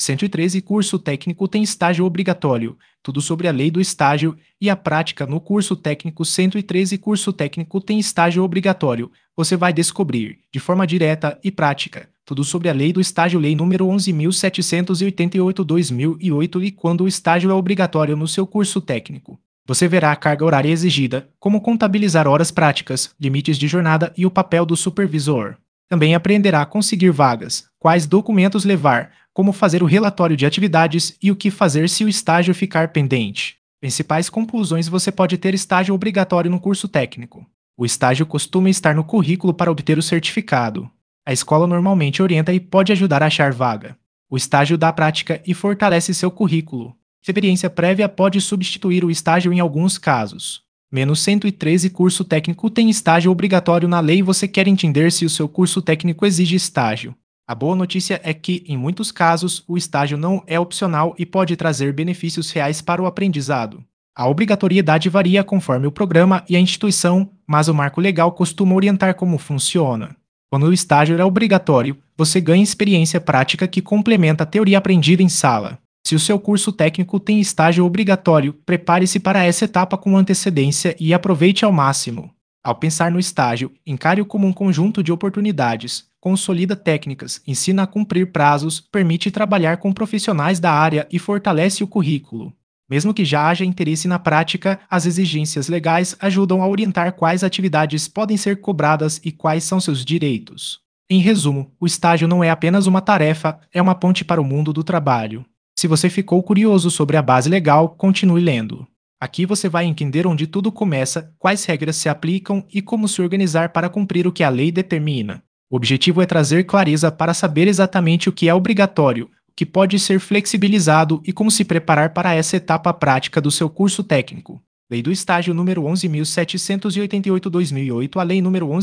113 Curso técnico tem estágio obrigatório. Tudo sobre a lei do estágio e a prática no curso técnico 113 Curso técnico tem estágio obrigatório. Você vai descobrir, de forma direta e prática, tudo sobre a lei do estágio, lei número 11.788/2008 e quando o estágio é obrigatório no seu curso técnico. Você verá a carga horária exigida, como contabilizar horas práticas, limites de jornada e o papel do supervisor. Também aprenderá a conseguir vagas, quais documentos levar, como fazer o relatório de atividades e o que fazer se o estágio ficar pendente. Principais conclusões: você pode ter estágio obrigatório no curso técnico. O estágio costuma estar no currículo para obter o certificado. A escola normalmente orienta e pode ajudar a achar vaga. O estágio dá prática e fortalece seu currículo. Experiência prévia pode substituir o estágio em alguns casos. Menos 113 Curso técnico tem estágio obrigatório na lei. Você quer entender se o seu curso técnico exige estágio. A boa notícia é que, em muitos casos, o estágio não é opcional e pode trazer benefícios reais para o aprendizado. A obrigatoriedade varia conforme o programa e a instituição, mas o marco legal costuma orientar como funciona. Quando o estágio é obrigatório, você ganha experiência prática que complementa a teoria aprendida em sala. Se o seu curso técnico tem estágio obrigatório, prepare-se para essa etapa com antecedência e aproveite ao máximo. Ao pensar no estágio, encare-o como um conjunto de oportunidades, consolida técnicas, ensina a cumprir prazos, permite trabalhar com profissionais da área e fortalece o currículo. Mesmo que já haja interesse na prática, as exigências legais ajudam a orientar quais atividades podem ser cobradas e quais são seus direitos. Em resumo, o estágio não é apenas uma tarefa, é uma ponte para o mundo do trabalho. Se você ficou curioso sobre a base legal, continue lendo. Aqui você vai entender onde tudo começa, quais regras se aplicam e como se organizar para cumprir o que a lei determina. O objetivo é trazer clareza para saber exatamente o que é obrigatório, o que pode ser flexibilizado e como se preparar para essa etapa prática do seu curso técnico. Lei do Estágio número 11.788/2008. A Lei número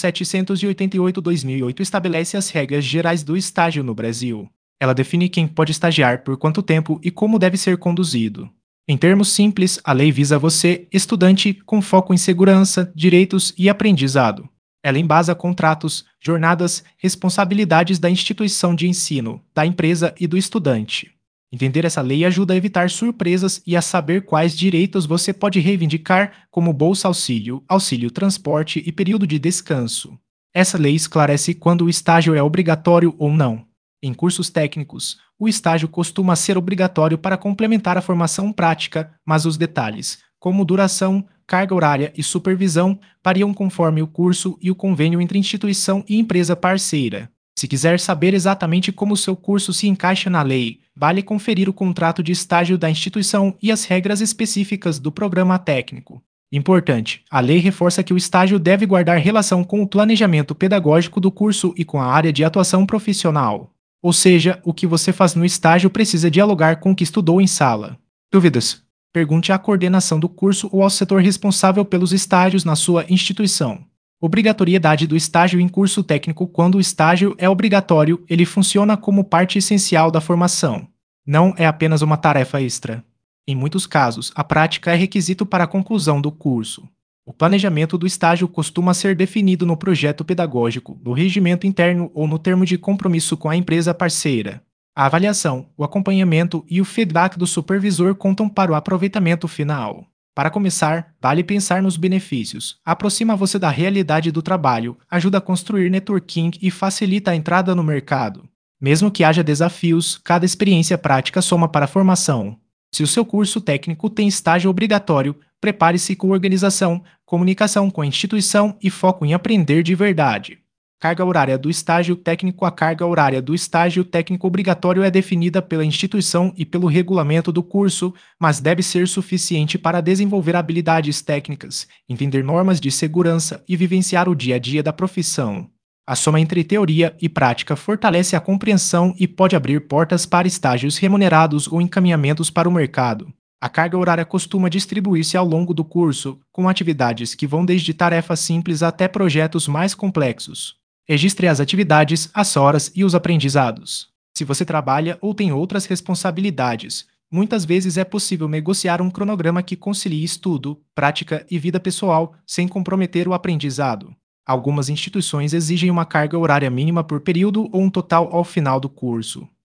11.788/2008 estabelece as regras gerais do estágio no Brasil. Ela define quem pode estagiar, por quanto tempo e como deve ser conduzido. Em termos simples, a lei visa você, estudante, com foco em segurança, direitos e aprendizado. Ela embasa contratos, jornadas, responsabilidades da instituição de ensino, da empresa e do estudante. Entender essa lei ajuda a evitar surpresas e a saber quais direitos você pode reivindicar, como bolsa auxílio, auxílio transporte e período de descanso. Essa lei esclarece quando o estágio é obrigatório ou não. Em cursos técnicos, o estágio costuma ser obrigatório para complementar a formação prática, mas os detalhes, como duração, carga horária e supervisão, variam conforme o curso e o convênio entre instituição e empresa parceira. Se quiser saber exatamente como o seu curso se encaixa na lei, vale conferir o contrato de estágio da instituição e as regras específicas do programa técnico. Importante: a lei reforça que o estágio deve guardar relação com o planejamento pedagógico do curso e com a área de atuação profissional. Ou seja, o que você faz no estágio precisa dialogar com o que estudou em sala. Dúvidas? Pergunte à coordenação do curso ou ao setor responsável pelos estágios na sua instituição. Obrigatoriedade do estágio em curso técnico. Quando o estágio é obrigatório, ele funciona como parte essencial da formação. Não é apenas uma tarefa extra. Em muitos casos, a prática é requisito para a conclusão do curso. O planejamento do estágio costuma ser definido no projeto pedagógico, no regimento interno ou no termo de compromisso com a empresa parceira. A avaliação, o acompanhamento e o feedback do supervisor contam para o aproveitamento final. Para começar, vale pensar nos benefícios. Aproxima você da realidade do trabalho, ajuda a construir networking e facilita a entrada no mercado. Mesmo que haja desafios, cada experiência prática soma para a formação. Se o seu curso técnico tem estágio obrigatório, prepare-se com organização, comunicação com a instituição e foco em aprender de verdade. Carga horária do estágio técnico. A carga horária do estágio técnico obrigatório é definida pela instituição e pelo regulamento do curso, mas deve ser suficiente para desenvolver habilidades técnicas, entender normas de segurança e vivenciar o dia a dia da profissão. A soma entre teoria e prática fortalece a compreensão e pode abrir portas para estágios remunerados ou encaminhamentos para o mercado. A carga horária costuma distribuir-se ao longo do curso, com atividades que vão desde tarefas simples até projetos mais complexos. Registre as atividades, as horas e os aprendizados. Se você trabalha ou tem outras responsabilidades, muitas vezes é possível negociar um cronograma que concilie estudo, prática e vida pessoal sem comprometer o aprendizado. Algumas instituições exigem uma carga horária mínima por período ou um total ao final do curso.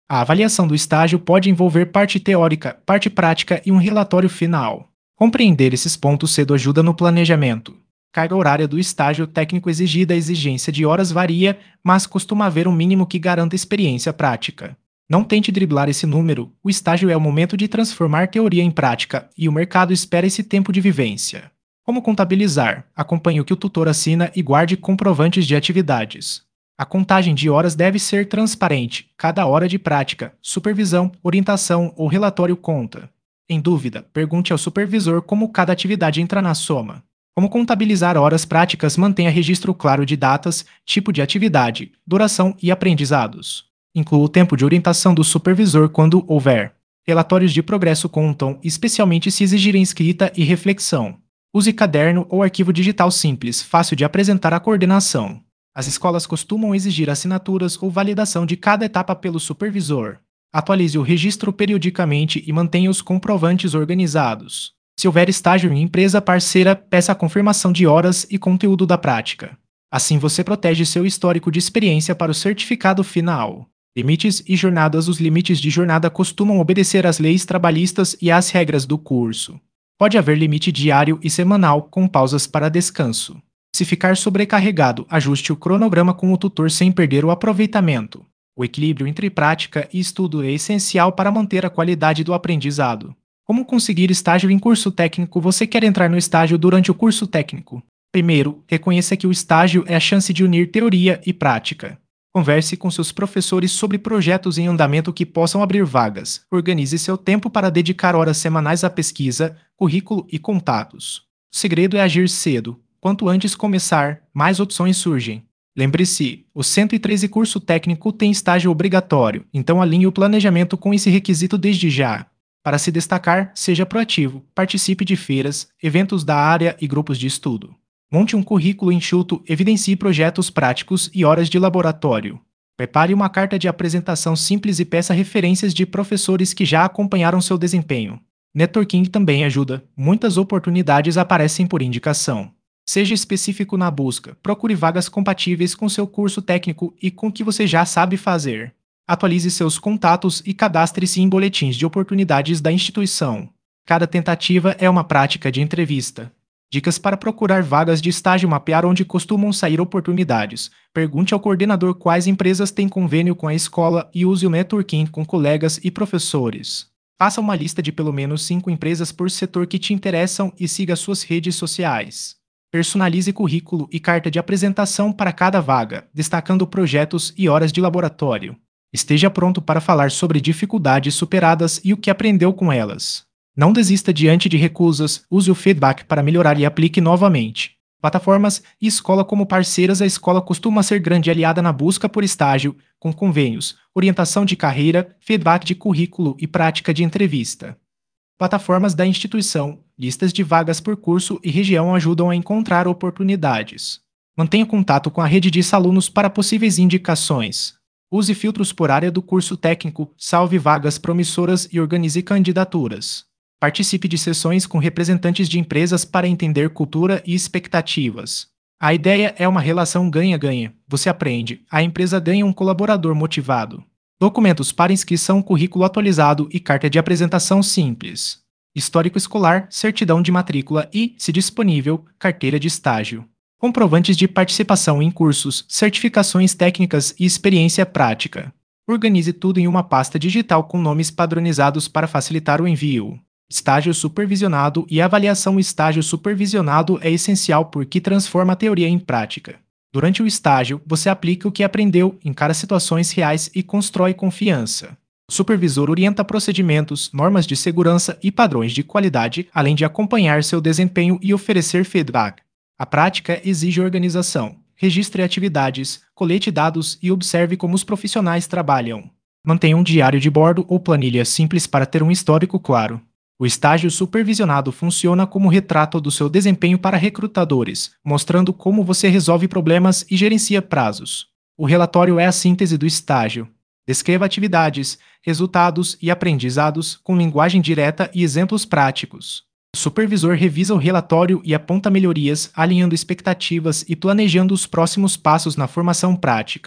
A avaliação do estágio pode envolver parte teórica, parte prática e um relatório final. Compreender esses pontos cedo ajuda no planejamento. Carga horária do estágio técnico exigida, a exigência de horas varia, mas costuma haver um mínimo que garanta experiência prática. Não tente driblar esse número, o estágio é o momento de transformar teoria em prática, e o mercado espera esse tempo de vivência. Como contabilizar? Acompanhe o que o tutor assina e guarde comprovantes de atividades. A contagem de horas deve ser transparente, cada hora de prática, supervisão, orientação ou relatório conta. Em dúvida, pergunte ao supervisor como cada atividade entra na soma. Como contabilizar horas práticas? Mantenha registro claro de datas, tipo de atividade, duração e aprendizados. Inclua o tempo de orientação do supervisor quando houver. Relatórios de progresso contam, especialmente se exigirem escrita e reflexão. Use caderno ou arquivo digital simples, fácil de apresentar à coordenação. As escolas costumam exigir assinaturas ou validação de cada etapa pelo supervisor. Atualize o registro periodicamente e mantenha os comprovantes organizados. Se houver estágio em empresa parceira, peça a confirmação de horas e conteúdo da prática. Assim você protege seu histórico de experiência para o certificado final. Limites e jornadas. Os limites de jornada costumam obedecer às leis trabalhistas e às regras do curso. Pode haver limite diário e semanal, com pausas para descanso. Se ficar sobrecarregado, ajuste o cronograma com o tutor sem perder o aproveitamento. O equilíbrio entre prática e estudo é essencial para manter a qualidade do aprendizado. Como conseguir estágio em curso técnico? Você quer entrar no estágio durante o curso técnico? Primeiro, reconheça que o estágio é a chance de unir teoria e prática. Converse com seus professores sobre projetos em andamento que possam abrir vagas. Organize seu tempo para dedicar horas semanais à pesquisa, currículo e contatos. O segredo é agir cedo. Quanto antes começar, mais opções surgem. Lembre-se, o 113 curso técnico tem estágio obrigatório, então alinhe o planejamento com esse requisito desde já. Para se destacar, seja proativo, participe de feiras, eventos da área e grupos de estudo. Monte um currículo enxuto, evidencie projetos práticos e horas de laboratório. Prepare uma carta de apresentação simples e peça referências de professores que já acompanharam seu desempenho. Networking também ajuda, muitas oportunidades aparecem por indicação. Seja específico na busca, procure vagas compatíveis com seu curso técnico e com o que você já sabe fazer. Atualize seus contatos e cadastre-se em boletins de oportunidades da instituição. Cada tentativa é uma prática de entrevista. Dicas para procurar vagas de estágio: mapear onde costumam sair oportunidades. Pergunte ao coordenador quais empresas têm convênio com a escola e use o networking com colegas e professores. Faça uma lista de pelo menos 5 empresas por setor que te interessam e siga suas redes sociais. Personalize currículo e carta de apresentação para cada vaga, destacando projetos e horas de laboratório. Esteja pronto para falar sobre dificuldades superadas e o que aprendeu com elas. Não desista diante de recusas, use o feedback para melhorar e aplique novamente. Plataformas e escola como parceiras. A escola costuma ser grande aliada na busca por estágio, com convênios, orientação de carreira, feedback de currículo e prática de entrevista. Plataformas da instituição, listas de vagas por curso e região ajudam a encontrar oportunidades. Mantenha contato com a rede de alunos para possíveis indicações. Use filtros por área do curso técnico, salve vagas promissoras e organize candidaturas. Participe de sessões com representantes de empresas para entender cultura e expectativas. A ideia é uma relação ganha-ganha. Você aprende, a empresa ganha um colaborador motivado. Documentos para inscrição: currículo atualizado e carta de apresentação simples. Histórico escolar, certidão de matrícula e, se disponível, carteira de estágio. Comprovantes de participação em cursos, certificações técnicas e experiência prática. Organize tudo em uma pasta digital com nomes padronizados para facilitar o envio. Estágio supervisionado e avaliação. O estágio supervisionado é essencial porque transforma a teoria em prática. Durante o estágio, você aplica o que aprendeu, encara situações reais e constrói confiança. O supervisor orienta procedimentos, normas de segurança e padrões de qualidade, além de acompanhar seu desempenho e oferecer feedback. A prática exige organização. Registre atividades, colete dados e observe como os profissionais trabalham. Mantenha um diário de bordo ou planilha simples para ter um histórico claro. O estágio supervisionado funciona como retrato do seu desempenho para recrutadores, mostrando como você resolve problemas e gerencia prazos. O relatório é a síntese do estágio. Descreva atividades, resultados e aprendizados com linguagem direta e exemplos práticos. O supervisor revisa o relatório e aponta melhorias, alinhando expectativas e planejando os próximos passos na formação prática.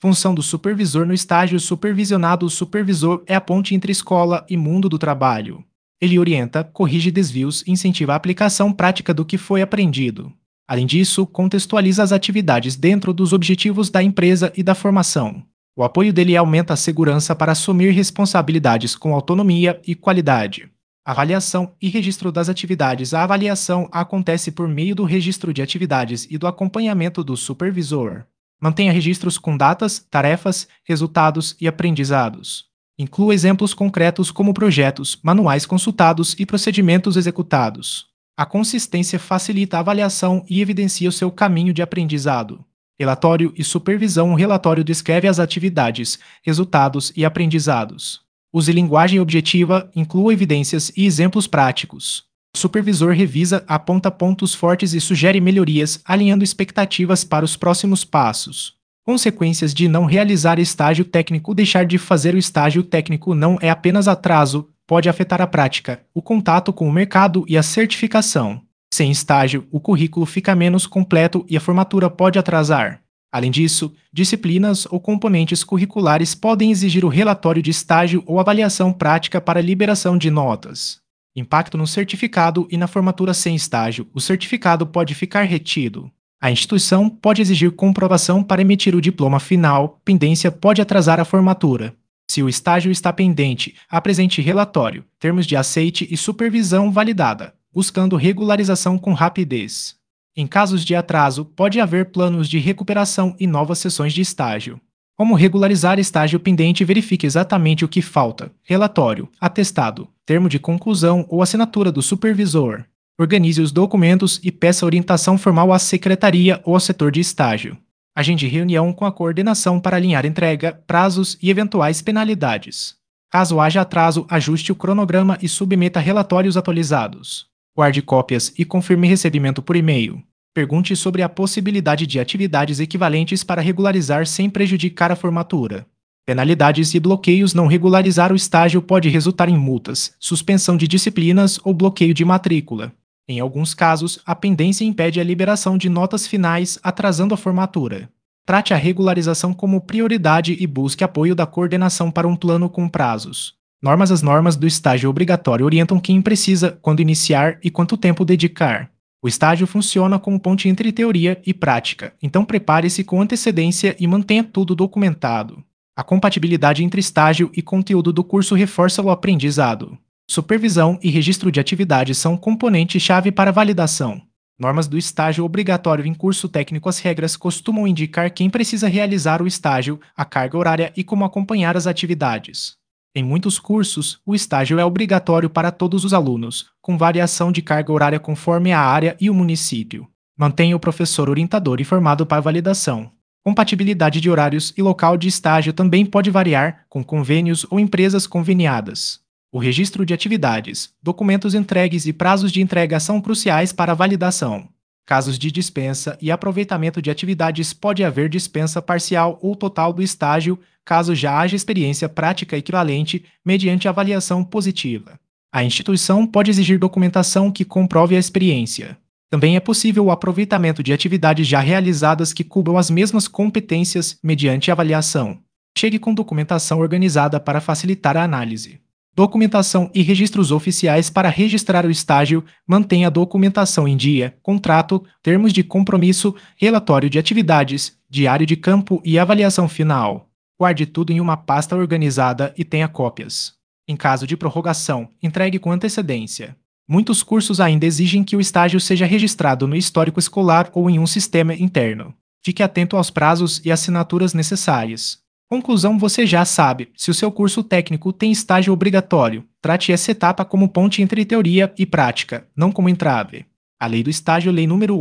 Função do supervisor no estágio supervisionado: o supervisor é a ponte entre escola e mundo do trabalho. Ele orienta, corrige desvios e incentiva a aplicação prática do que foi aprendido. Além disso, contextualiza as atividades dentro dos objetivos da empresa e da formação. O apoio dele aumenta a segurança para assumir responsabilidades com autonomia e qualidade. Avaliação e registro das atividades: a avaliação acontece por meio do registro de atividades e do acompanhamento do supervisor. Mantenha registros com datas, tarefas, resultados e aprendizados. Inclua exemplos concretos como projetos, manuais consultados e procedimentos executados. A consistência facilita a avaliação e evidencia o seu caminho de aprendizado. Relatório e supervisão: o relatório descreve as atividades, resultados e aprendizados. Use linguagem objetiva, inclua evidências e exemplos práticos. O supervisor revisa, aponta pontos fortes e sugere melhorias, alinhando expectativas para os próximos passos. Consequências de não realizar estágio técnico: deixar de fazer o estágio técnico não é apenas atraso, pode afetar a prática, o contato com o mercado e a certificação. Sem estágio, o currículo fica menos completo e a formatura pode atrasar. Além disso, disciplinas ou componentes curriculares podem exigir o relatório de estágio ou avaliação prática para liberação de notas. Impacto no certificado e na formatura: sem estágio, o certificado pode ficar retido. A instituição pode exigir comprovação para emitir o diploma final, pendência pode atrasar a formatura. Se o estágio está pendente, apresente relatório, termos de aceite e supervisão validada, buscando regularização com rapidez. Em casos de atraso, pode haver planos de recuperação e novas sessões de estágio. Como regularizar estágio pendente? Verifique exatamente o que falta: relatório, atestado, termo de conclusão ou assinatura do supervisor. Organize os documentos e peça orientação formal à secretaria ou ao setor de estágio. Agende reunião com a coordenação para alinhar entrega, prazos e eventuais penalidades. Caso haja atraso, ajuste o cronograma e submeta relatórios atualizados. Guarde cópias e confirme recebimento por e-mail. Pergunte sobre a possibilidade de atividades equivalentes para regularizar sem prejudicar a formatura. Penalidades e bloqueios: não regularizar o estágio pode resultar em multas, suspensão de disciplinas ou bloqueio de matrícula. Em alguns casos, a pendência impede a liberação de notas finais, atrasando a formatura. Trate a regularização como prioridade e busque apoio da coordenação para um plano com prazos. As normas do estágio obrigatório orientam quem precisa, quando iniciar e quanto tempo dedicar. O estágio funciona como ponte entre teoria e prática, então prepare-se com antecedência e mantenha tudo documentado. A compatibilidade entre estágio e conteúdo do curso reforça o aprendizado. Supervisão e registro de atividades são componente-chave para validação. Normas do estágio obrigatório em curso técnico: as regras costumam indicar quem precisa realizar o estágio, a carga horária e como acompanhar as atividades. Em muitos cursos, o estágio é obrigatório para todos os alunos, com variação de carga horária conforme a área e o município. Mantenha o professor orientador informado para validação. Compatibilidade de horários e local de estágio também pode variar, com convênios ou empresas conveniadas. O registro de atividades, documentos entregues e prazos de entrega são cruciais para a validação. Casos de dispensa e aproveitamento de atividades: pode haver dispensa parcial ou total do estágio, caso já haja experiência prática equivalente, mediante avaliação positiva. A instituição pode exigir documentação que comprove a experiência. Também é possível o aproveitamento de atividades já realizadas que cubram as mesmas competências, mediante avaliação. Chegue com documentação organizada para facilitar a análise. Documentação e registros oficiais: para registrar o estágio, mantenha a documentação em dia, contrato, termos de compromisso, relatório de atividades, diário de campo e avaliação final. Guarde tudo em uma pasta organizada e tenha cópias. Em caso de prorrogação, entregue com antecedência. Muitos cursos ainda exigem que o estágio seja registrado no histórico escolar ou em um sistema interno. Fique atento aos prazos e assinaturas necessárias. Conclusão: você já sabe, se o seu curso técnico tem estágio obrigatório, trate essa etapa como ponte entre teoria e prática, não como entrave. A Lei do Estágio, Lei nº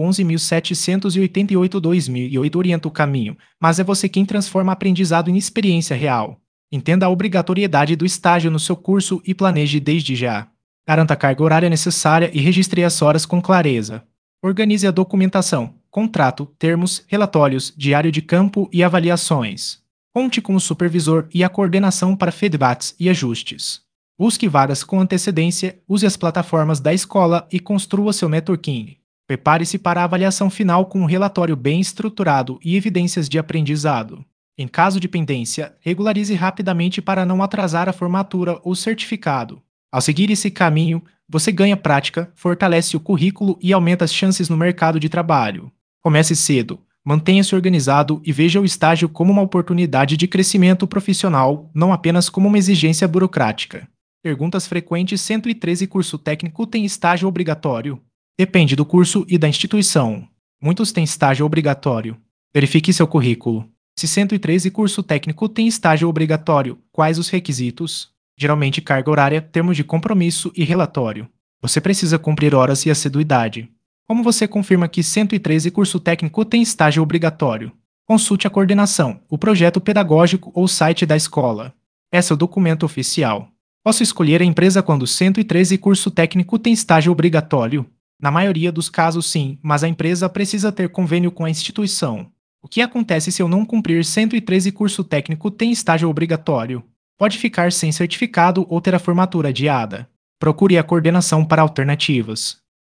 11.788/2008, orienta o caminho, mas é você quem transforma aprendizado em experiência real. Entenda a obrigatoriedade do estágio no seu curso e planeje desde já. Garanta a carga horária necessária e registre as horas com clareza. Organize a documentação, contrato, termos, relatórios, diário de campo e avaliações. Conte com o supervisor e a coordenação para feedbacks e ajustes. Busque vagas com antecedência, use as plataformas da escola e construa seu networking. Prepare-se para a avaliação final com um relatório bem estruturado e evidências de aprendizado. Em caso de pendência, regularize rapidamente para não atrasar a formatura ou certificado. Ao seguir esse caminho, você ganha prática, fortalece o currículo e aumenta as chances no mercado de trabalho. Comece cedo, mantenha-se organizado e veja o estágio como uma oportunidade de crescimento profissional, não apenas como uma exigência burocrática. Perguntas frequentes: 113 curso técnico tem estágio obrigatório? Depende do curso e da instituição. Muitos têm estágio obrigatório. Verifique seu currículo. Se 113 curso técnico tem estágio obrigatório, quais os requisitos? Geralmente carga horária, termos de compromisso e relatório. Você precisa cumprir horas e assiduidade. Como você confirma que 113 curso técnico tem estágio obrigatório? Consulte a coordenação, o projeto pedagógico ou o site da escola. Peça o documento oficial. Posso escolher a empresa quando 113 curso técnico tem estágio obrigatório? Na maioria dos casos, sim, mas a empresa precisa ter convênio com a instituição. O que acontece se eu não cumprir 113 curso técnico tem estágio obrigatório? Pode ficar sem certificado ou ter a formatura adiada. Procure a coordenação para alternativas.